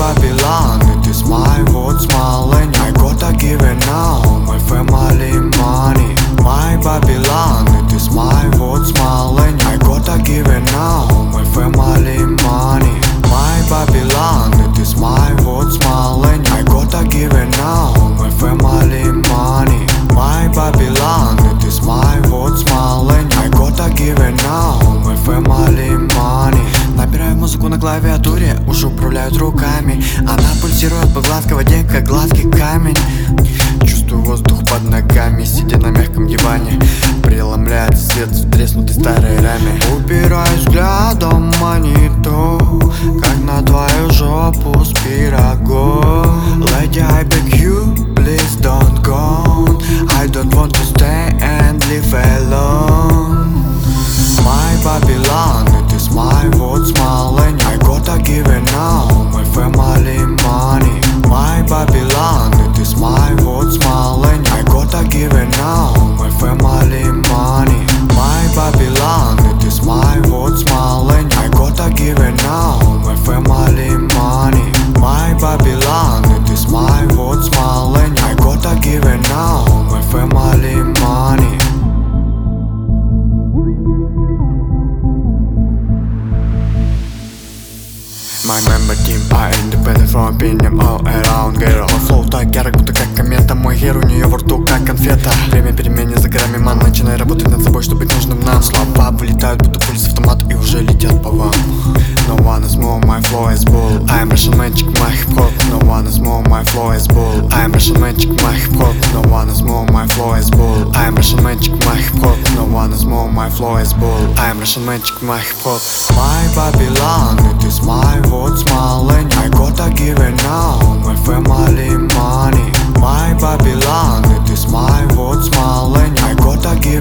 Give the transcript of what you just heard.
Babylon, it is my world smiling. I gotta give it now, my family money. My Babylon, it is my world smiling. I gotta give it now, my family money. My Babylon, it is my world smiling. I gotta give it now, my family money. My Babylon, it is my world smiling. I gotta give it now, my family money. Набираю музыку на клавиатуре, уши управляют руками. Она пульсирует по гладкой воде, как гладкий камень. Чувствую воздух под ногами, сидя на мягком диване. Преломляется свет в треснутой старой раме. Убираю взглядом монитор, как на твою жопу с пирогом. Lady, I beg you, please don't go. I don't want to stay and live alone. My Babylon, it is my world smiling. I gotta give it now, my family money. My Babylon, it is my world smiling. I gotta give it now, my family money. My Babylon, it is my world smiling. I gotta give it now, my family money. My Babylon, it is my world smiling. I gotta give it now, my family money. My member team are independent from opinion all around. Girl, мой флоу так ярок, будто как комета. Мой хер у нее во рту, как конфета. Время перемен за горами, ман. Начинай работать над собой, чтобы быть нужным нам. Слова вылетают, будто пульс автомат и уже летят по вам. No one is more, my flow is bull. I'm Russian magic, my hip-hop. No one is more, my flow is bull. I'm Russian magic, my hip-hop. No one is more, my flow is bull. I'm Russian magic, my hip-hop. No one is more, my flow is bull. I'm Russian magic, my hip-hop. My Babylon, it is my world smiling. I gotta give it now, my family money. My Babylon, it is my world smiling. I gotta give